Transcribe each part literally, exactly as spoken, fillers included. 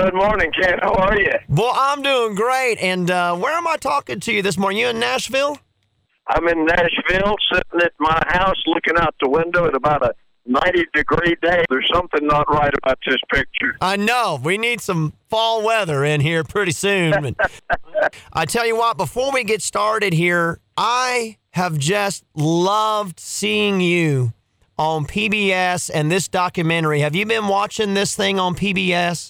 Good morning, Ken. How are you? Well, I'm doing great. And uh, where am I talking to you this morning? You in Nashville? I'm in Nashville, sitting at my house, looking out the window at about a ninety-degree day. There's something not right about this picture. I know. We need some fall weather in here pretty soon. I tell you what, before we get started here, I have just loved seeing you on P B S and this documentary. Have you been watching this thing on P B S?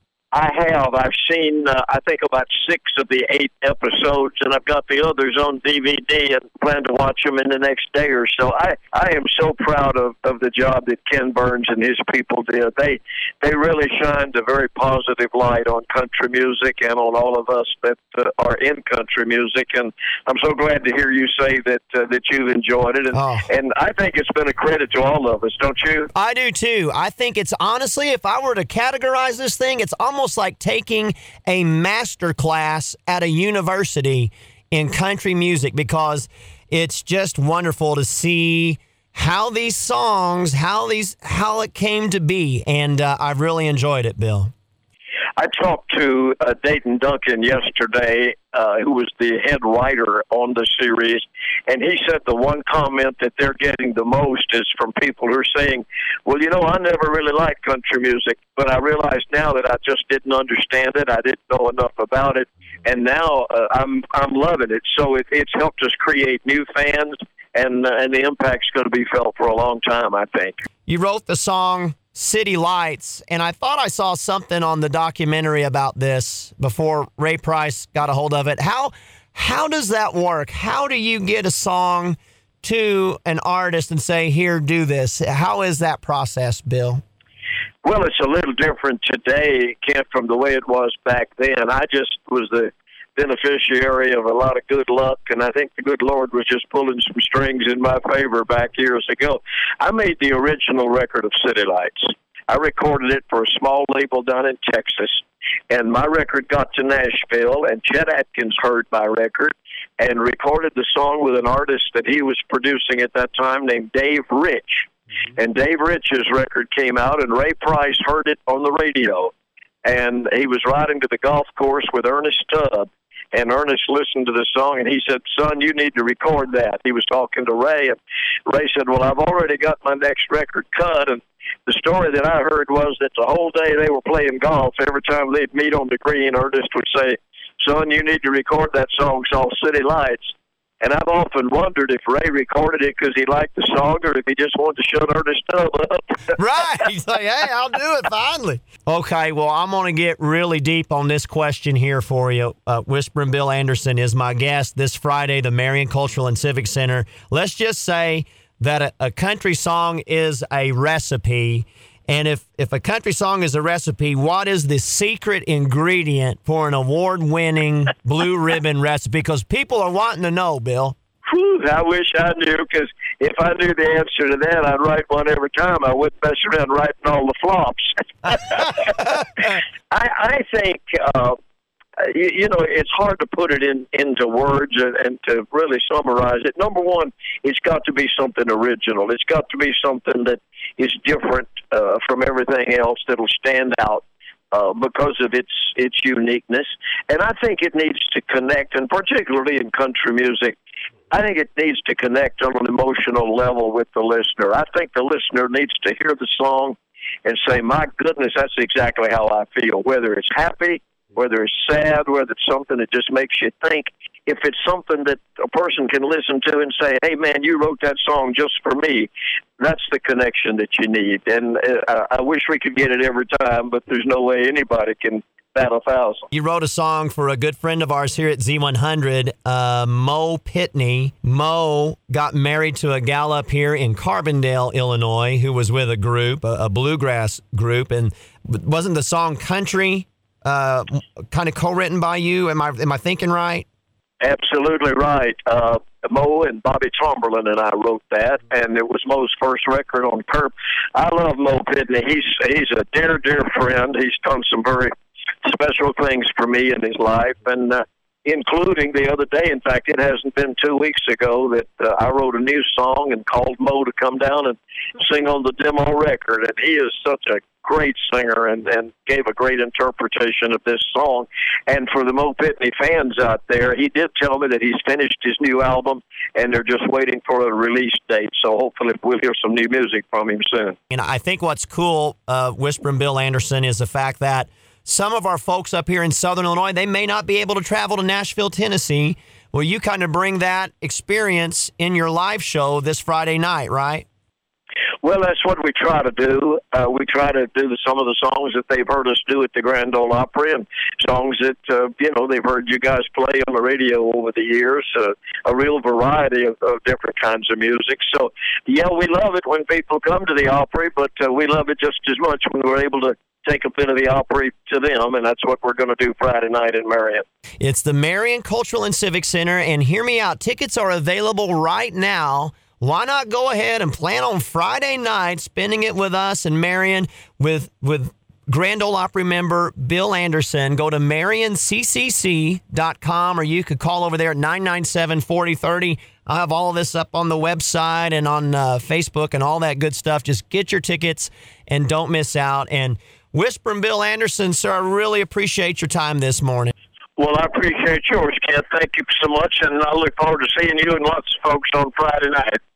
I have. I've seen, uh, I think, about six of the eight episodes, and I've got the others on D V D and plan to watch them in the next day or so. I, I am so proud of, of the job that Ken Burns and his people did. They they really shined a very positive light on country music and on all of us that uh, are in country music, and I'm so glad to hear you say that uh, that you've enjoyed it, and, oh. and I think it's been a credit to all of us, don't you? I do, too. I think it's, honestly, if I were to categorize this thing, it's almost like taking a master class at a university in country music, because it's just wonderful to see how these songs, how these, how it came to be. And uh, I've really enjoyed it, Bill. I talked to uh, Dayton Duncan yesterday, uh, who was the head writer on the series, and he said the one comment that they're getting the most is from people who are saying, well, you know, I never really liked country music, but I realize now that I just didn't understand it. I didn't know enough about it, and now uh, I'm I'm loving it. So it, it's helped us create new fans, and, uh, and the impact's going to be felt for a long time, I think. You wrote the song City Lights, and I thought I saw something on the documentary about this before Ray Price got a hold of it. How how does that work? How do you get a song to an artist and say, here, do this? How is that process, Bill? Well, it's a little different today, Kent, from the way it was back then. I just was the beneficiary of a lot of good luck, and I think the good Lord was just pulling some strings in my favor back years ago. I made the original record of City Lights. I recorded it for a small label down in Texas, and my record got to Nashville, and Chet Atkins heard my record and recorded the song with an artist that he was producing at that time named Dave Rich. And Dave Rich's record came out, and Ray Price heard it on the radio. And he was riding to the golf course with Ernest Tubb. And Ernest listened to the song, and he said, son, you need to record that. He was talking to Ray, and Ray said, well, I've already got my next record cut. And the story that I heard was that the whole day they were playing golf, every time they'd meet on the green, Ernest would say, son, you need to record that song called City Lights. And I've often wondered if Ray recorded it because he liked the song or if he just wanted to shut Ernest Tubb up. Right. He's like, hey, I'll do it finally. Okay, well, I'm going to get really deep on this question here for you. Uh, Whispering Bill Anderson is my guest this Friday, the Marion Cultural and Civic Center. Let's just say that a, a country song is a recipe. And if, if a country song is a recipe, what is the secret ingredient for an award-winning blue ribbon recipe? Because people are wanting to know, Bill. Whew, I wish I knew, because if I knew the answer to that, I'd write one every time. I wouldn't mess around writing all the flops. I, I think, uh, you, you know, it's hard to put it in into words and, and to really summarize it. Number one, it's got to be something original. It's got to be something that is different uh, from everything else, that'll stand out uh, because of its its uniqueness. And I think it needs to connect, and particularly in country music, I think it needs to connect on an emotional level with the listener. I think the listener needs to hear the song and say, my goodness, that's exactly how I feel, whether it's happy, whether it's sad, whether it's something that just makes you think. If it's something that a person can listen to and say, hey, man, you wrote that song just for me, that's the connection that you need. And uh, I wish we could get it every time, but there's no way anybody can bat a thousand. You wrote a song for a good friend of ours here at Z one hundred, uh, Mo Pitney. Mo got married to a gal up here in Carbondale, Illinois, who was with a group, a, a bluegrass group. And wasn't the song Country uh, kind of co-written by you? Am I am I thinking right? Absolutely right. Uh, Mo and Bobby Tomberlin and I wrote that, and it was Mo's first record on Curb. I love Mo Pitney. He's he's a dear, dear friend. He's done some very special things for me in his life, and uh, including the other day. In fact, it hasn't been two weeks ago that uh, I wrote a new song and called Mo to come down and sing on the demo record. And he is such a great singer and, and gave a great interpretation of this song. And for the Mo Pitney fans out there, he did tell me that he's finished his new album and they're just waiting for a release date. So hopefully we'll hear some new music from him soon. And I think what's cool, uh, Whispering Bill Anderson, is the fact that some of our folks up here in Southern Illinois, they may not be able to travel to Nashville, Tennessee. Well, you kind of bring that experience in your live show this Friday night, right? Well, that's what we try to do. Uh, we try to do the, some of the songs that they've heard us do at the Grand Ole Opry, and songs that, uh, you know, they've heard you guys play on the radio over the years, uh, a real variety of, of different kinds of music. So, yeah, we love it when people come to the Opry, but uh, we love it just as much when we're able to take a bit of the Opry to them, and that's what we're going to do Friday night in Marion. It's the Marion Cultural and Civic Center, and hear me out, tickets are available right now. Why not go ahead and plan on Friday night spending it with us in Marion with with Grand Ole Opry member Bill Anderson? Go to marion c c c dot com, or you could call over there at nine nine seven, four zero three zero. I'll have all of this up on the website and on uh, Facebook and all that good stuff. Just get your tickets and don't miss out. And Whispering Bill Anderson, sir, I really appreciate your time this morning. Well, I appreciate yours, Kent. Thank you so much, and I look forward to seeing you and lots of folks on Friday night.